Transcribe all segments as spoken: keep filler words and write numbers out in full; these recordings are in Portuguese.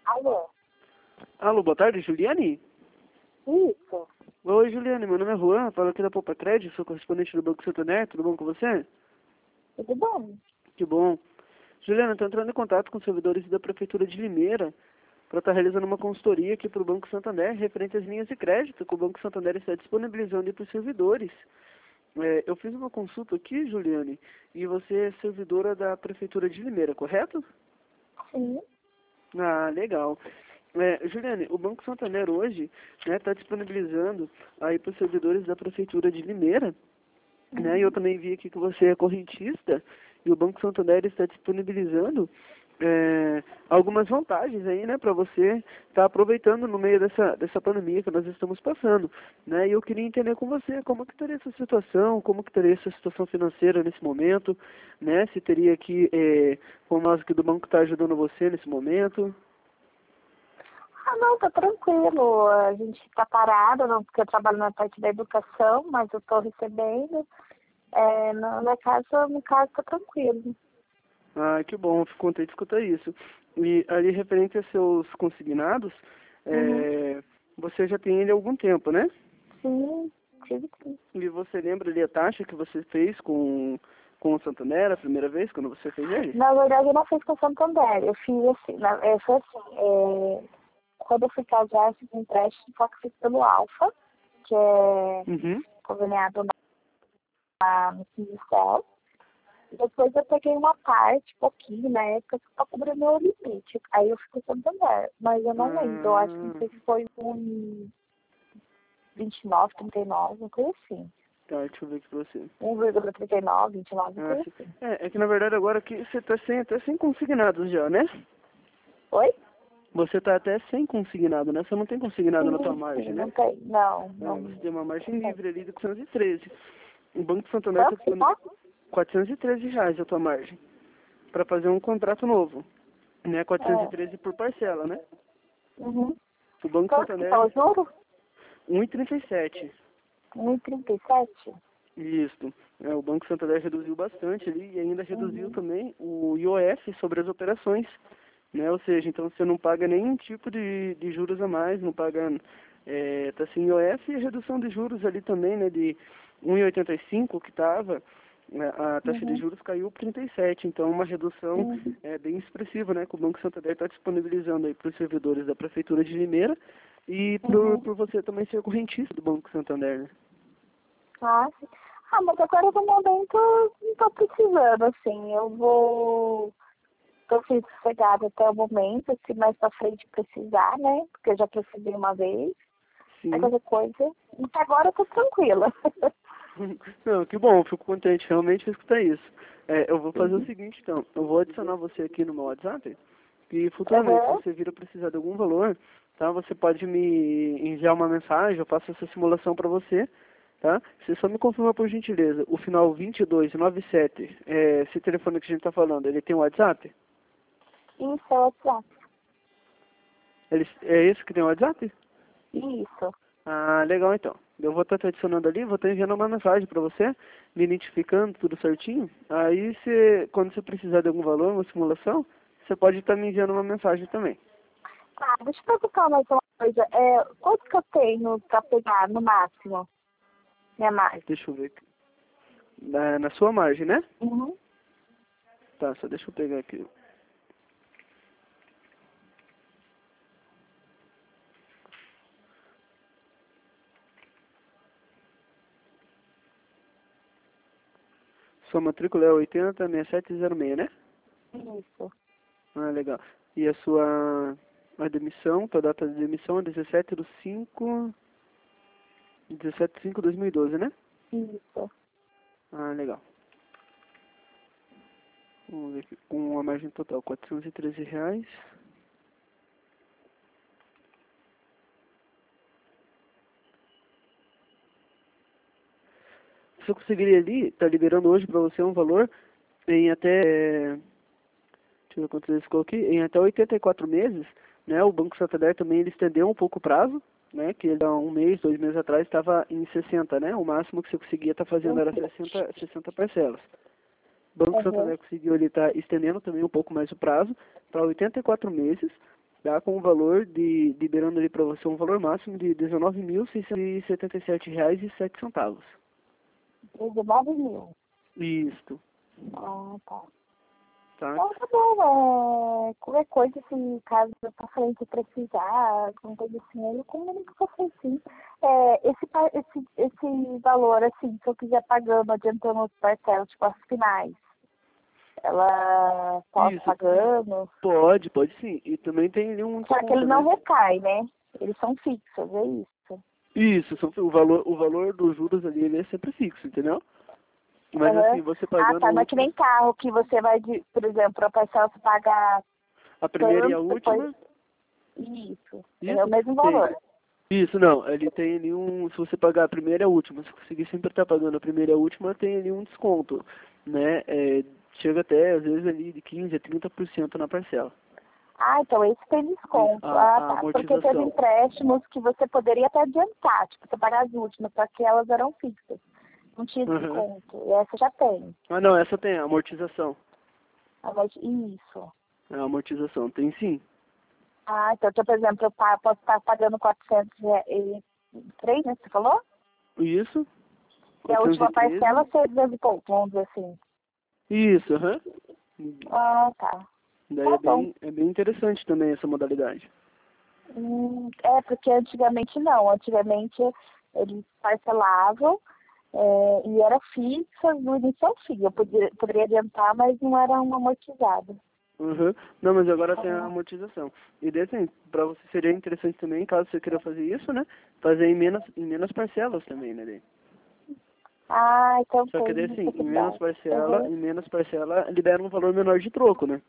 Alô? Alô, boa tarde, Juliane? Isso. Oi, Juliane, meu nome é Juan, falo aqui da Poupa Crédito, sou correspondente do Banco Santander, tudo bom com você? Tudo bom? Que bom. Juliana, estou entrando em contato com os servidores da Prefeitura de Limeira para estar realizando uma consultoria aqui para o Banco Santander referente às linhas de crédito que o Banco Santander está disponibilizando para os servidores. É, eu fiz uma consulta aqui, Juliane, e você é servidora da Prefeitura de Limeira, correto? Sim. Ah, legal. É, Juliane, o Banco Santander hoje está disponibilizando aí para os servidores da Prefeitura de Limeira, né? E eu também vi aqui que você é correntista e o Banco Santander está disponibilizando é, algumas vantagens aí, né, para você estar aproveitando no meio dessa, dessa pandemia que nós estamos passando, né? E eu queria entender com você como que estaria essa situação, como que estaria essa situação financeira nesse momento, né? Se teria aqui, é, como nós aqui do banco está ajudando você nesse momento. Ah, não, tá tranquilo. A gente tá parado, não, porque eu trabalho na parte da educação, mas eu tô recebendo. É, na minha casa, no caso, tá tranquilo. Ah, que bom, fico contente de escutar isso. E ali, referente a seus consignados, Uhum. é, você já tem ele há algum tempo, né? Sim, tive sim. E você lembra ali a taxa que você fez com, com o Santander a primeira vez, quando você fez ele? Na verdade, eu não fiz com o Santander. Eu fiz assim, na, é, foi assim, é, quando eu fui casar, eu fiz um empréstimo, só que fiz pelo Alfa, que é Uhum. conveniado na, no Sindical. Depois eu peguei uma parte, pouquinho, na época, só pra cobrir meu limite. Aí eu fico Santander. Mas eu não lembro, eu acho que não Ah, sei se foi um vinte e nove, trinta e nove, uma coisa assim. tá, deixa eu ver aqui pra você. um vírgula trinta e nove, vinte e nove, uma Ah, coisa sim. assim. É, é que na verdade agora aqui você tá sem, até sem consignados já, né? Oi? Você tá até sem consignado, né? Você não tem consignado na tua Sim, sim, margem, né? não tem. Não, É, não, você tem uma margem não tem. livre ali de quatrocentos e treze. O Banco Santander está Quanto que disponível tá? quatrocentos e treze reais a tua margem para fazer um contrato novo, né? quatrocentos e É. treze por parcela, né? Uhum. O Banco Quanto que tá o Santander, juro? um e trinta e sete. um e trinta e sete? Isso. É, o Banco Santander reduziu bastante ali e ainda reduziu Uhum. também o I O F sobre as operações, né? Ou seja, então você não paga nenhum tipo de, de juros a mais, não paga, é, tá sem I O F e a redução de juros ali também, né? De um vírgula oitenta e cinco que estava, a taxa de Uhum. juros caiu para trinta e sete, então uma redução Uhum. é, bem expressiva, né? Que o Banco Santander está disponibilizando aí para os servidores da Prefeitura de Limeira e por, Uhum. por você também ser correntista do Banco Santander, né? Ah, sim. Ah, mas agora no momento não tô precisando, assim. Eu vou. Tô assim, sossegada até o momento, se mais pra frente precisar, né? Porque eu já precisei uma vez. Aí Sim. qualquer coisa. Até agora eu tô tranquila. Não, que bom, fico contente realmente de escutar isso. É, eu vou fazer o Uhum. seguinte, então. Eu vou adicionar você aqui no meu WhatsApp e futuramente, se Aham. você vir a precisar de algum valor, tá? Você pode me enviar uma mensagem, eu faço essa simulação para você, tá? Você só me confirma por gentileza, o final vinte e dois noventa e sete, é, esse telefone que a gente está falando, ele tem um WhatsApp? Isso, é o WhatsApp. Ele, é esse que tem o WhatsApp? Isso. Ah, legal então. Eu vou estar te adicionando ali, vou estar enviando uma mensagem para você, me identificando tudo certinho. Aí, você, quando você precisar de algum valor, uma simulação, você pode estar me enviando uma mensagem também. Tá, deixa eu perguntar mais uma coisa. É, quanto que eu tenho pra pegar no máximo? Minha margem? Deixa eu ver aqui. Na, na sua margem, né? Uhum. Tá, só deixa eu pegar aqui. Sua matrícula é oitenta sessenta e sete zero seis, né? Isso. Ah, legal. E a sua a demissão, tua data de demissão é dezessete de cinco, dezessete de cinco de dois mil e doze, né? Isso. Ah, legal. Vamos ver aqui. Com a margem total, quatrocentos e treze reais. Você conseguiria ali, tá liberando hoje para você um valor em até, deixa eu ver quantos vezes eu coloquei, em até oitenta e quatro meses, né? O Banco Santander também ele estendeu um pouco o prazo, né? Que ele há um mês, dois meses atrás estava em sessenta, né? O máximo que você conseguia estar fazendo era Uhum. sessenta, sessenta parcelas. O Banco Uhum. Santander conseguiu ele estar estendendo também um pouco mais o prazo para oitenta e quatro meses, tá com um valor de, liberando ali para você um valor máximo de dezenove mil seiscentos e setenta e sete reais e sete centavos. dezenove mil. Isto. Ah, tá. Tá? Então tá bom, é, qualquer coisa, assim, caso pra frente precisar, alguma coisa assim, eu comunico com você sim. É, esse, pa- esse, esse valor, assim, se eu quiser pagando, adiantando os parcelas, tipo, as finais, ela pode Isso. pagando, Pode, pode sim. E também tem ali um só que desconto, ele não né? recai, né? Eles são fixos, é isso. Isso, são, o valor, o valor dos juros ali ele é sempre fixo, entendeu? Mas Aham. assim, você Ah, pagando tá, a não é que última, nem carro, que você vai, de, por exemplo, a parcela você pagar a primeira e a tanto, depois... última, Isso, é o isso, mesmo tem. valor. Isso, não, ele tem ali um, se você pagar a primeira e a última, se conseguir sempre estar pagando a primeira e a última, tem ali um desconto, né? É, chega até, às vezes, ali de quinze a trinta por cento na parcela. Ah, então esse tem Isso, desconto. a, Ah, a tá. Porque teve amortização. empréstimos que você poderia até adiantar, tipo, você pagar as últimas, só que elas eram fixas. Não tinha Uhum. desconto. E essa já tem. Ah, não, essa tem a amortização. Agora, isso. A amortização, tem sim. Ah, então, então, por exemplo, eu pa- posso estar pagando quatrocentos e três, né, que você falou? Isso, E a última quatrocentos e treze. parcela você deve pouco, vamos dizer assim. Isso, aham. Ah, tá. Daí é Tá bom. bem, é bem interessante também essa modalidade. Hum, é, porque antigamente não. Antigamente eles parcelavam é, e era fixa do início ao fim. Eu podia, poderia adiantar, mas não era uma amortizada. Uhum. Não, mas agora tem a Ah, amortização. E daí, assim, pra você seria interessante também, caso você queira fazer isso, né? Fazer em menos, em menos parcelas também, né? Daí. ah, então Só que tem daí, assim, em menos necessidade. parcela, Uhum. em menos parcela, libera um valor menor de troco, né?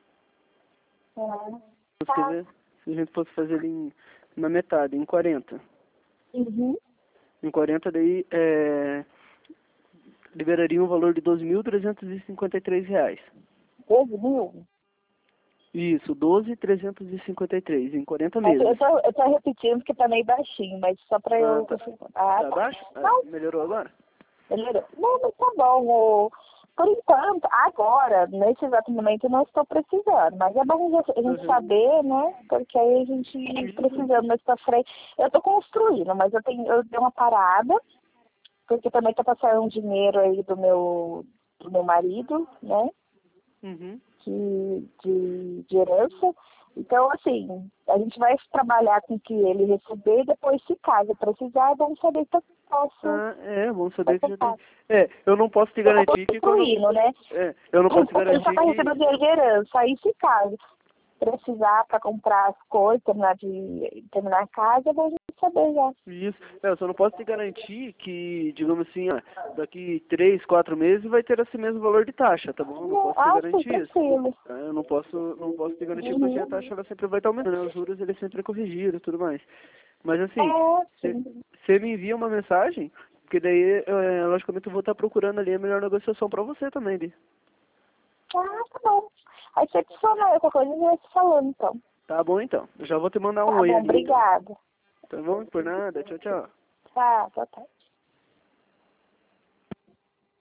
Ah, Se você tá. quiser, se a gente fosse fazer ele em, na metade, em quarenta. Uhum. Em quarenta daí, é, liberaria um valor de doze mil trezentos e cinquenta e três reais. doze mil? Isso, doze mil trezentos e cinquenta e três, em quarenta É que Eu meses. tô, eu tô repetindo porque tá meio baixinho, mas só pra Ah, eu tá. confirmar. Ah, Tá tá. baixo? Ah, Não, melhorou agora? melhorou. Não, mas tá bom. o- Por enquanto, agora, nesse exato momento, eu não estou precisando. Mas é bom a gente a gente Uhum. saber, né? Porque aí a gente precisando mais pra frente. Eu tô construindo, mas eu tenho, eu dei uma parada, porque também tá passando um dinheiro aí do meu, do meu marido, né? Uhum. Que, de, de herança. Então, assim, a gente vai trabalhar com o que ele receber e depois, se caso precisar, vamos saber que eu posso, Ah, é, bom saber que posso já tem. fazer. É, eu não posso te Eu tô garantir que quando. construindo, né? É, eu não posso te Ele só garantir tá que. recebendo dinheiro de herança. Aí, se caso precisar para comprar as coisas, terminar de terminar a casa, vamos saber já. Isso. É, eu só não posso te garantir que, digamos assim, ah, daqui três, quatro meses vai ter esse mesmo valor de taxa, tá bom? Eu não Não, posso te ah, sim, garantir isso. tranquilo. Tá? Eu não posso, não posso te garantir porque a Uhum. taxa ela sempre vai estar aumentando, né? Os juros ele sempre é corrigido e tudo mais. Mas assim, É, sim. você me envia uma mensagem, porque daí, é, logicamente, eu vou estar procurando ali a melhor negociação pra você também, Li. Ah, tá bom. Aí você adicionar qualquer coisa, a gente vai se falando, então. Tá bom então. Eu já vou te mandar um Tá oi bom, ali então. obrigada. Tá bom? Por nada. Tchau, tchau. Tá, tá, tá.